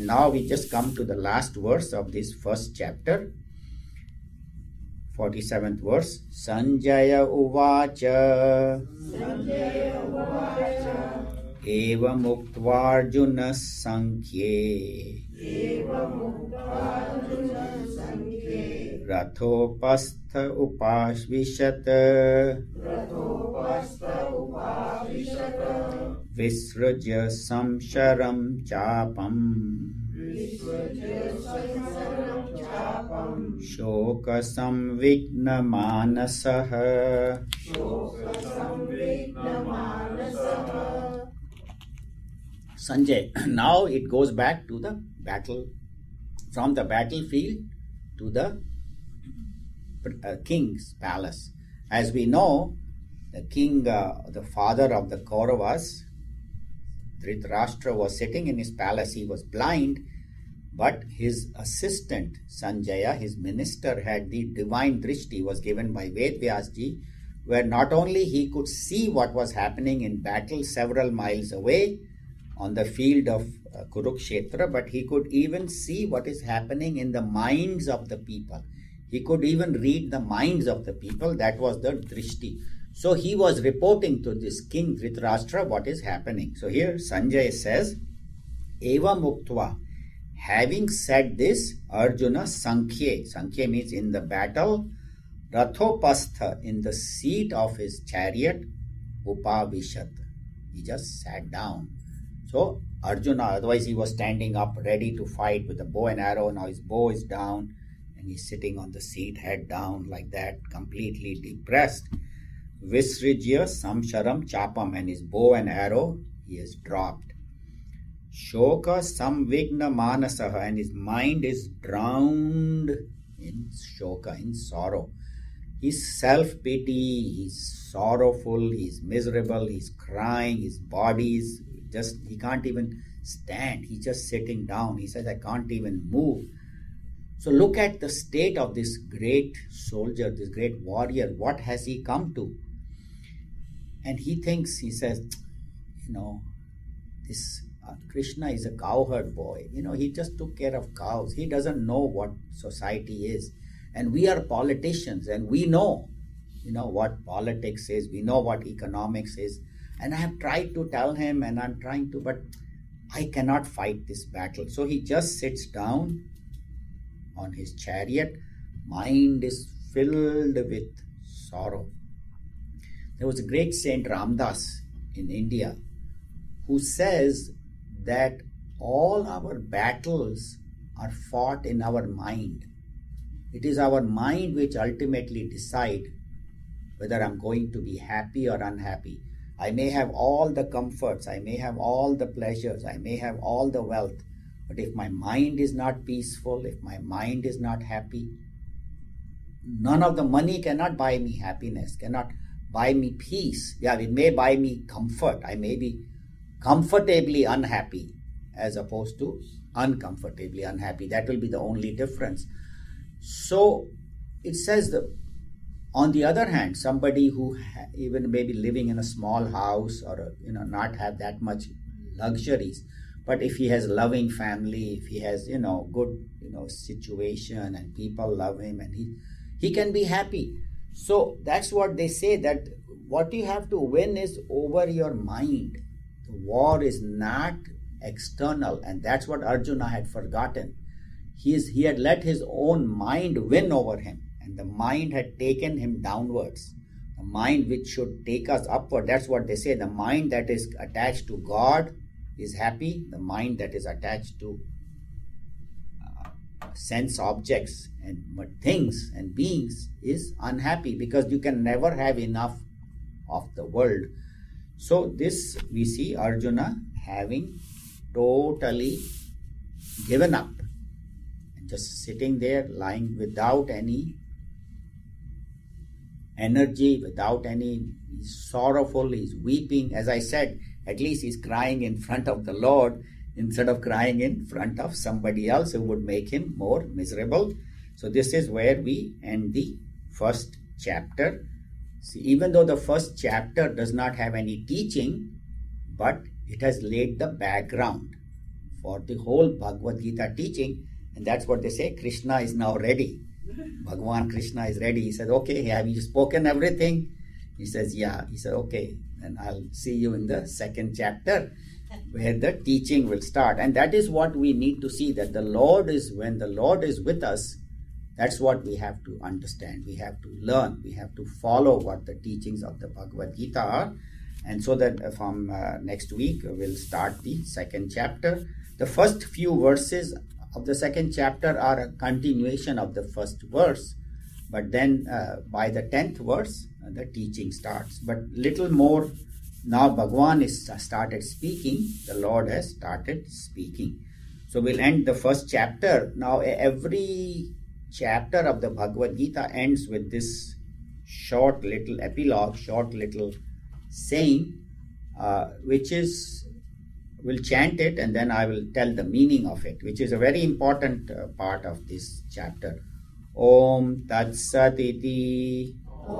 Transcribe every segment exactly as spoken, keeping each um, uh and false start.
And now we just come to the last verse of this first chapter, forty-seventh verse. Sanjaya uvacha eva muktvarjuna sankhye rathopastha upashvishat visraja samsharam chapam shoka samvigna manasah. Sanjay, now it goes back to the battle, from the battlefield to the uh, king's palace. As we know, the king, uh, the father of the Kauravas, Dhritarashtra, was sitting in his palace. He was blind, but his assistant Sanjaya, his minister, had the divine drishti, was given by Ved Vyasji, where not only he could see what was happening in battle several miles away on the field of uh, Kurukshetra, but he could even see what is happening in the minds of the people. He could even read the minds of the people. That was the drishti. So he was reporting to this king Dhritarashtra what is happening. So here Sanjay says, Eva Muktva, having said this, Arjuna Sankhye, Sankhye means in the battle, Rathopastha, in the seat of his chariot, Upavishat, he just sat down. So Arjuna, otherwise he was standing up ready to fight with a bow and arrow. Now his bow is down and he's sitting on the seat, head down like that, completely depressed. Visrijya samsharam chapam, and his bow and arrow he has dropped. Shoka samvigna manasaha, and his mind is drowned in shoka, in sorrow. He's self-pity, he's sorrowful, he's miserable, he's crying, his body is just, he can't even stand, he's just sitting down. He says, I can't even move. So look at the state of this great soldier, this great warrior. What has he come to? And he thinks, he says, you know, this uh, Krishna is a cowherd boy. You know, he just took care of cows. He doesn't know what society is. And we are politicians, and we know, you know, what politics is. We know what economics is. And I have tried to tell him, and I'm trying to, but I cannot fight this battle. So he just sits down on his chariot. Mind is filled with sorrow. There was a great Saint Ramdas in India who says that all our battles are fought in our mind. It is our mind which ultimately decide whether I'm going to be happy or unhappy. I may have all the comforts, I may have all the pleasures, I may have all the wealth, but if my mind is not peaceful, if my mind is not happy, none of the money cannot buy me happiness, cannot buy me peace. Yeah, it may buy me comfort. I may be comfortably unhappy as opposed to uncomfortably unhappy. That will be the only difference. So it says that, on the other hand, somebody who ha- even maybe living in a small house or, you know, not have that much luxuries, but if he has a loving family, if he has, you know, good, you know, situation and people love him and he, he can be happy. So that's what they say, that what you have to win is over your mind. The war is not external, and that's what Arjuna had forgotten. He, is, he had let his own mind win over him, and the mind had taken him downwards. The mind which should take us upward, that's what they say. The mind that is attached to God is happy. The mind that is attached to uh, sense objects and things and beings is unhappy, because you can never have enough of the world. So this we see Arjuna having totally given up, and just sitting there, lying without any energy, without any, he's sorrowful, he's weeping. As I said, at least he's crying in front of the Lord instead of crying in front of somebody else who would make him more miserable. So this is where we end the first chapter. See, even though the first chapter does not have any teaching, but it has laid the background for the whole Bhagavad Gita teaching. And that's what they say, Krishna is now ready. Bhagavan Krishna is ready. He said, okay, have you spoken everything? He says, yeah. He said, okay, then I'll see you in the second chapter where the teaching will start. And that is what we need to see, that the Lord is, when the Lord is with us, that's what we have to understand. We have to learn. We have to follow what the teachings of the Bhagavad Gita are. And so that from uh, next week, we'll start the second chapter. The first few verses of the second chapter are a continuation of the first verse. But then uh, by the tenth verse, uh, the teaching starts. But little more, now Bhagavan is started speaking. The Lord has started speaking. So we'll end the first chapter. Now every chapter of the Bhagavad Gita ends with this short little epilogue, short little saying, uh, which is, we'll chant it and then I will tell the meaning of it, which is a very important uh, part of this chapter. Om Tat Sat Iti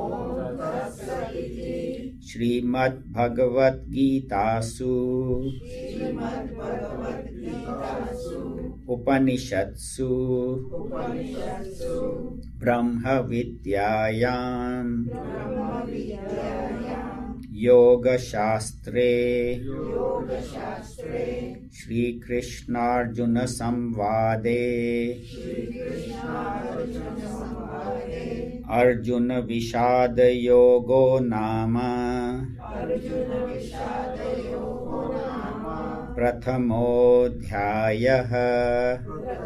Shrimad Bhagavad Gitasu Upanishatsu Brahma Vidyayam Yoga Shastre Shri Krishna Arjuna Samvade Arjuna Vishada Yogo Nama Prathamodhyayah.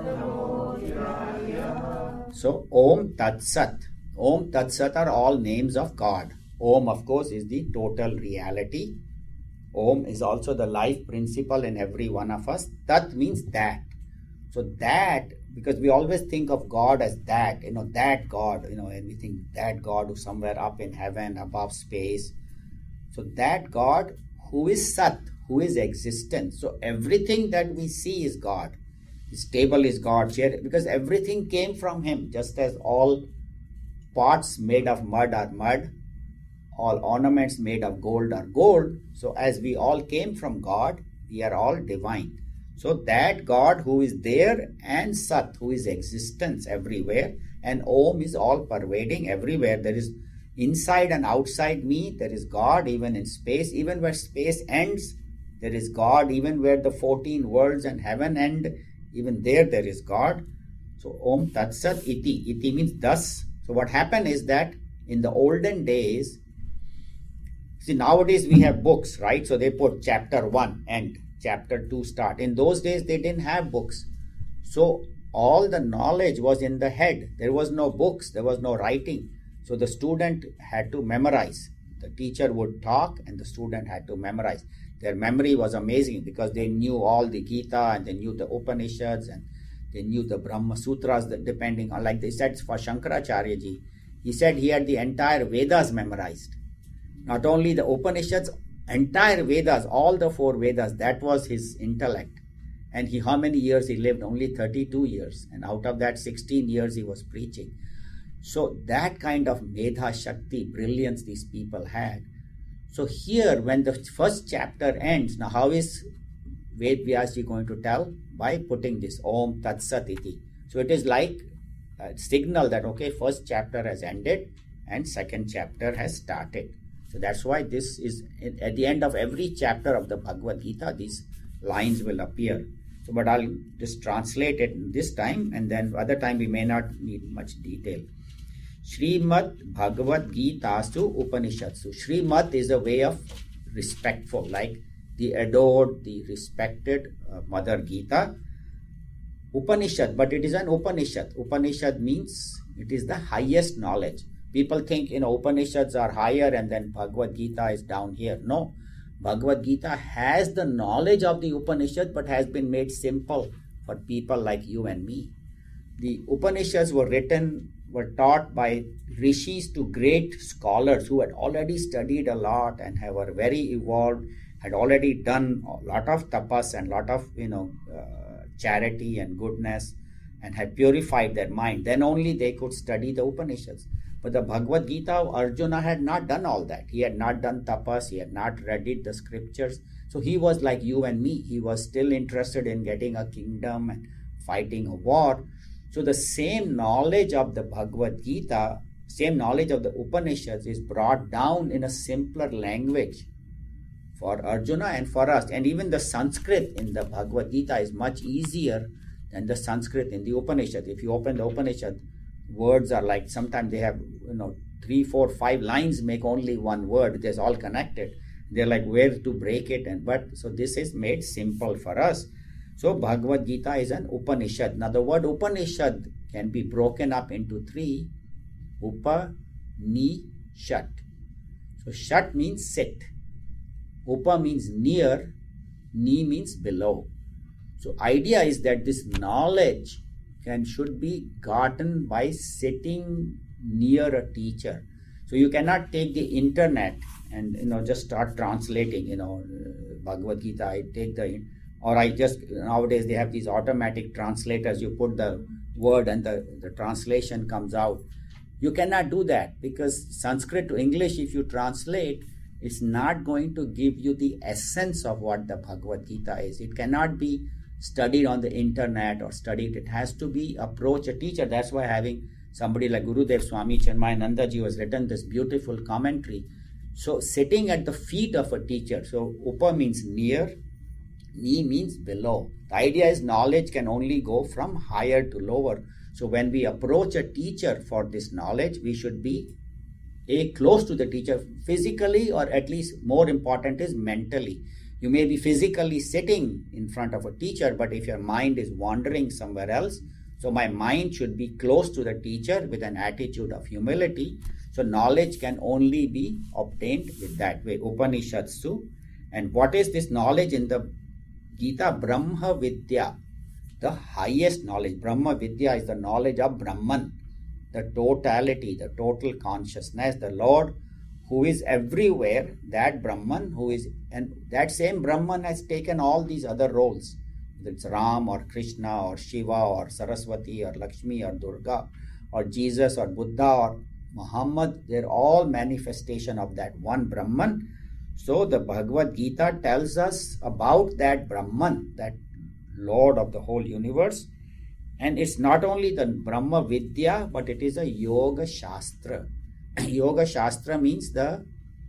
So Om Tat Sat. Om Tat Sat are all names of God. Om, of course, is the total reality. Om is also the life principle in every one of us. Tat means that. So that, because we always think of God as that, you know, that God, you know, and we think that God who's somewhere up in heaven, above space. So that God who is Sat, who is existence. So everything that we see is God. His table is God, chair, because everything came from Him, just as all pots made of mud are mud, all ornaments made of gold are gold. So as we all came from God, we are all divine. So that God who is there and Sat, who is existence everywhere, and Om is all pervading everywhere. There is inside and outside me, there is God even in space. Even where space ends, there is God. Even where the fourteen worlds and heaven end, even there, there is God. So Om Tat Sat Iti. Iti means thus. So what happened is that in the olden days, see, nowadays we have books, right? So they put chapter one end, chapter two start. In those days, they didn't have books. So all the knowledge was in the head. There was no books. There was no writing. So the student had to memorize. The teacher would talk and the student had to memorize. Their memory was amazing because they knew all the Gita and they knew the Upanishads and they knew the Brahma Sutras, that depending on, like they said for Shankaracharya ji, he said he had the entire Vedas memorized. Not only the Upanishads, entire Vedas, all the four Vedas, that was his intellect. And he, how many years he lived? Only thirty-two years. And out of that, sixteen years he was preaching. So that kind of Medha Shakti, brilliance these people had. So here, when the first chapter ends, now how is Ved Vyasji going to tell? By putting this Om Tat Sat Iti. So it is like a signal that, okay, first chapter has ended and second chapter has started. So that's why this is, at the end of every chapter of the Bhagavad Gita, these lines will appear. So, but I'll just translate it this time, and then other time we may not need much detail. Shrimad Bhagavad Gitasu Upanishatsu. Shrimad is a way of respectful, like the adored, the respected uh, Mother Gita. Upanishad, but it is an Upanishad. Upanishad means it is the highest knowledge. People think, you know, Upanishads are higher and then Bhagavad Gita is down here. No, Bhagavad Gita has the knowledge of the Upanishad but has been made simple for people like you and me. The Upanishads were written, were taught by rishis to great scholars who had already studied a lot and have, were very evolved, had already done a lot of tapas and a lot of, you know, uh, charity and goodness, and had purified their mind. Then only they could study the Upanishads. But the Bhagavad Gita, Arjuna had not done all that. He had not done tapas, he had not read it, the scriptures. So he was like you and me. He was still interested in getting a kingdom and fighting a war. So the same knowledge of the Bhagavad Gita, same knowledge of the Upanishads is brought down in a simpler language for Arjuna and for us. And even the Sanskrit in the Bhagavad Gita is much easier than the Sanskrit in the Upanishad. If you open the Upanishad, words are like, sometimes they have, you know, three, four, five lines make only one word. It's all connected. They're like where to break it. And but so this is made simple for us. So Bhagavad Gita is an Upanishad. Now the word Upanishad can be broken up into three. Upa, Ni, Shat. So Shat means sit. Upa means near. Ni means below. So idea is that this knowledge can should be gotten by sitting near a teacher. So you cannot take the internet and you know just start translating. You know Bhagavad Gita. I take the or I just nowadays they have these automatic translators. You put the word and the, the translation comes out. You cannot do that because Sanskrit to English, if you translate, it's not going to give you the essence of what the Bhagavad Gita is. It cannot be studied on the internet or studied. It has to be approach a teacher. That's why having somebody like Gurudev Swami Chinmayananda ji has written this beautiful commentary. So sitting at the feet of a teacher. So Upa means near, Ni means below. The idea is knowledge can only go from higher to lower. So when we approach a teacher for this knowledge, we should be a close to the teacher physically, or at least more important is mentally. You may be physically sitting in front of a teacher, but if your mind is wandering somewhere else, so my mind should be close to the teacher with an attitude of humility. So knowledge can only be obtained with that way. Upanishadsu. And what is this knowledge in the Gita? Brahma Vidya, the highest knowledge. Brahma Vidya is the knowledge of Brahman, the totality, the total consciousness, the Lord who is everywhere, that Brahman who is, and that same Brahman has taken all these other roles. Whether it's Ram or Krishna or Shiva or Saraswati or Lakshmi or Durga or Jesus or Buddha or Muhammad, they're all manifestation of that one Brahman. So the Bhagavad Gita tells us about that Brahman, that Lord of the whole universe. And it's not only the Brahma Vidya, but it is a Yoga Shastra. Yoga Shastra means the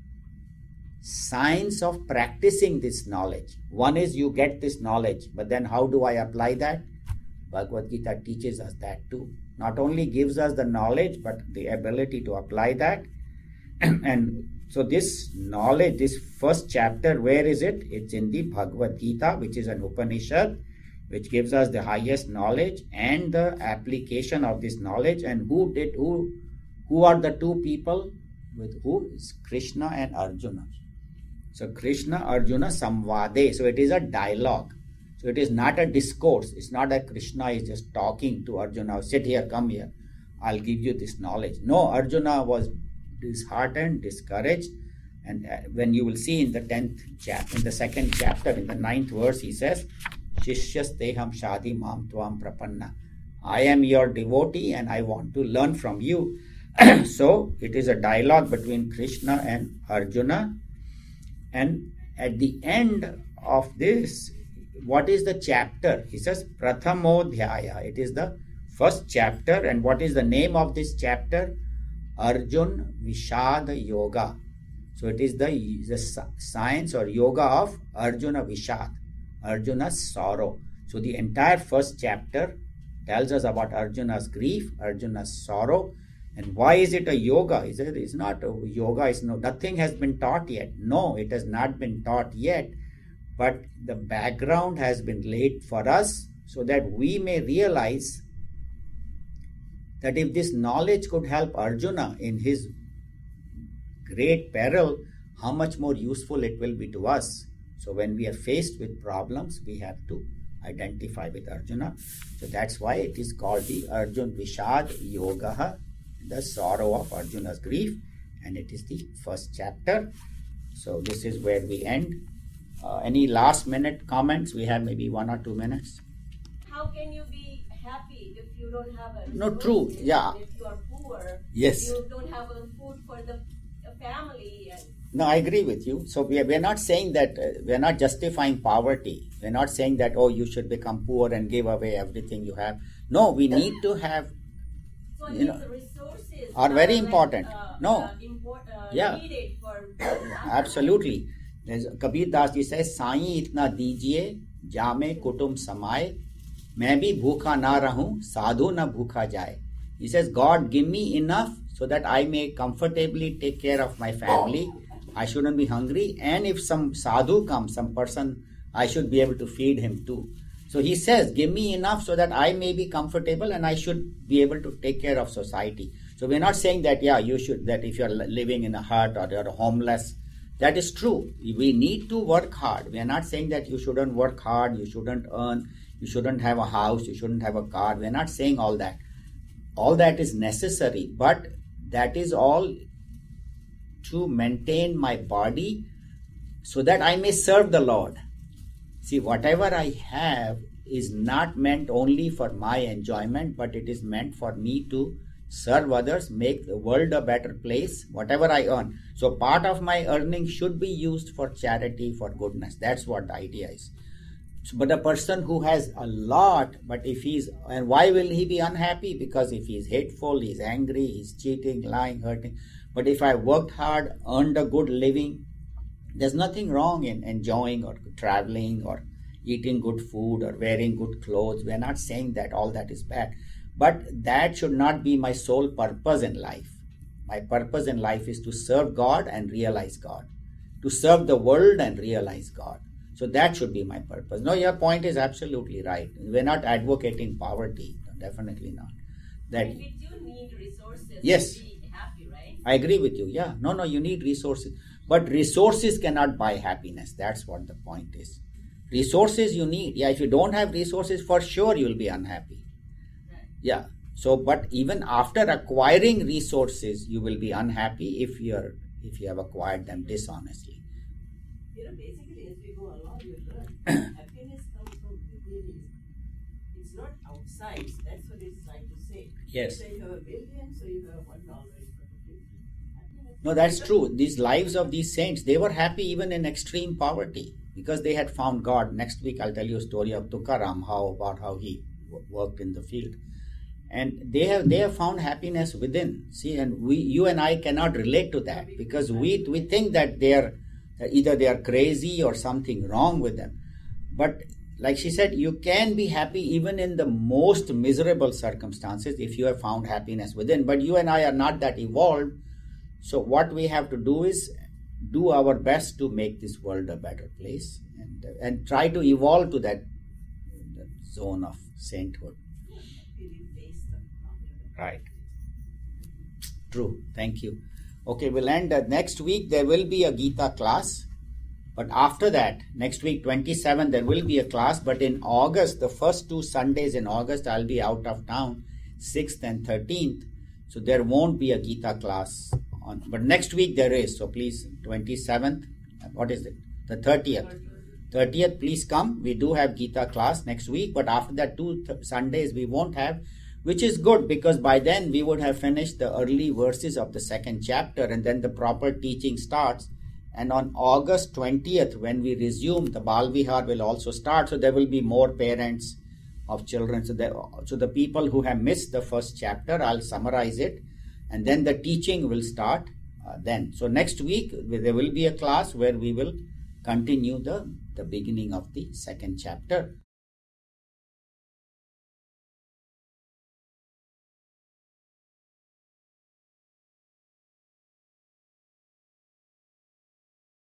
science of practicing this knowledge. One is you get this knowledge, but then how do I apply that? Bhagavad Gita teaches us that too. Not only gives us the knowledge, but the ability to apply that. And so this knowledge, this first chapter, where is it? It's in the Bhagavad Gita, which is an Upanishad, which gives us the highest knowledge and the application of this knowledge. And who did who who are the two people with who? Is Krishna and Arjuna. So Krishna Arjuna Samvade. So it is a dialogue. So it is not a discourse. It's not that Krishna is just talking to Arjuna. Sit here, come here. I'll give you this knowledge. No, Arjuna was disheartened, discouraged. And when you will see in the tenth chapter, in the second chapter, in the ninth verse, he says, Shishyasteham Shadi Mam Tvam Prapanna. I am your devotee and I want to learn from you. So it is a dialogue between Krishna and Arjuna. And at the end of this, what is the chapter? He says Prathamodhyaya. It is the first chapter. And what is the name of this chapter? Arjun Vishad Yoga. So it is the, the science or yoga of Arjuna Vishad, Arjuna's sorrow. So the entire first chapter tells us about Arjuna's grief, Arjuna's sorrow. And why is it a yoga? Is it is not a yoga, is no nothing has been taught yet. No, it has not been taught yet. But the background has been laid for us so that we may realize that if this knowledge could help Arjuna in his great peril, how much more useful it will be to us. So when we are faced with problems, we have to identify with Arjuna. So that's why it is called the Arjun Vishad Yoga, the sorrow of Arjuna's grief. And it is the first chapter. So this is where we end. Uh, any last minute comments? We have maybe one or two minutes. How can you be happy if you don't have a No, true, resources, yeah. If you are poor, Yes. you don't have a food for the, the family. And No, I agree with you. So we are, we are not saying that, uh, we are not justifying poverty. We are not saying that, oh, you should become poor and give away everything you have. No, we need to have, so you know, the resources are very like, important. uh, No. uh, import, uh, Yeah. needed for Absolutely. There's, Kabir Das ji says, Sai इतना दीजिए जामे कुटुम समाए मैं भी भूखा ना रहूं साधु ना भूखा जाए. He says, God, give me enough so that I may comfortably take care of my family. I shouldn't be hungry. And if some sadhu comes, some person, I should be able to feed him too. So he says, give me enough so that I may be comfortable and I should be able to take care of society. So we're not saying that, yeah, you should, that if you're living in a hut or you're homeless, that is true. We need to work hard. We are not saying that you shouldn't work hard, you shouldn't earn, you shouldn't have a house, you shouldn't have a car. We're not saying all that. All that is necessary, but that is all to maintain my body so that I may serve the Lord. See, whatever I have is not meant only for my enjoyment, but it is meant for me to serve others, make the world a better place, whatever I earn. So part of my earning should be used for charity, for goodness. That's what the idea is. So, but a person who has a lot, but if he's, and why will he be unhappy? Because if he's hateful, he's angry, he's cheating, lying, hurting. But if I worked hard, earned a good living, there's nothing wrong in enjoying or traveling or eating good food or wearing good clothes. We're not saying that all that is bad. But that should not be my sole purpose in life. My purpose in life is to serve God and realize God. To serve the world and realize God. So that should be my purpose. No, your point is absolutely right. We're not advocating poverty. Definitely not. That, if you do need resources yes, to be happy, right? I agree with you. Yeah. No, no, you need resources. But resources cannot buy happiness. That's what the point is. Resources you need. Yeah, if you don't have resources, for sure you'll be unhappy. Right. Yeah. So, but even after acquiring resources, you will be unhappy if you're if you have acquired them dishonestly. You know, basically, as we go along, you learn happiness comes from within. It's not outside. That's what it's trying to say. Yes. So you have a billion, so you have one dollar. No, that's true. These lives of these saints, they were happy even in extreme poverty because they had found God. Next week, I'll tell you a story of Tukaram, how about how he w- worked in the field. And they have they have found happiness within. See, and we, you and I cannot relate to that because we we think that they are either they are crazy or something wrong with them. But like she said, you can be happy even in the most miserable circumstances if you have found happiness within. But you and I are not that evolved. So what we have to do is do our best to make this world a better place and and try to evolve to that, that zone of sainthood. Right. True. Thank you. Okay, we'll end. Uh, next week there will be a Gita class. But after that, next week, twenty-seventh, there will be a class. But in August, the first two Sundays in August, I'll be out of town, sixth and thirteenth. So there won't be a Gita class. On, but next week there is. So please, twenty-seventh, what is it? The thirtieth. thirtieth, please come. We do have Gita class next week. But after that, two th- Sundays we won't have. Which is good because by then we would have finished the early verses of the second chapter and then the proper teaching starts. And on August twentieth, when we resume, the Bal Vihar will also start. So there will be more parents of children. So, there, so the people who have missed the first chapter, I'll summarize it. And then the teaching will start uh, then. So next week, there will be a class where we will continue the, the beginning of the second chapter.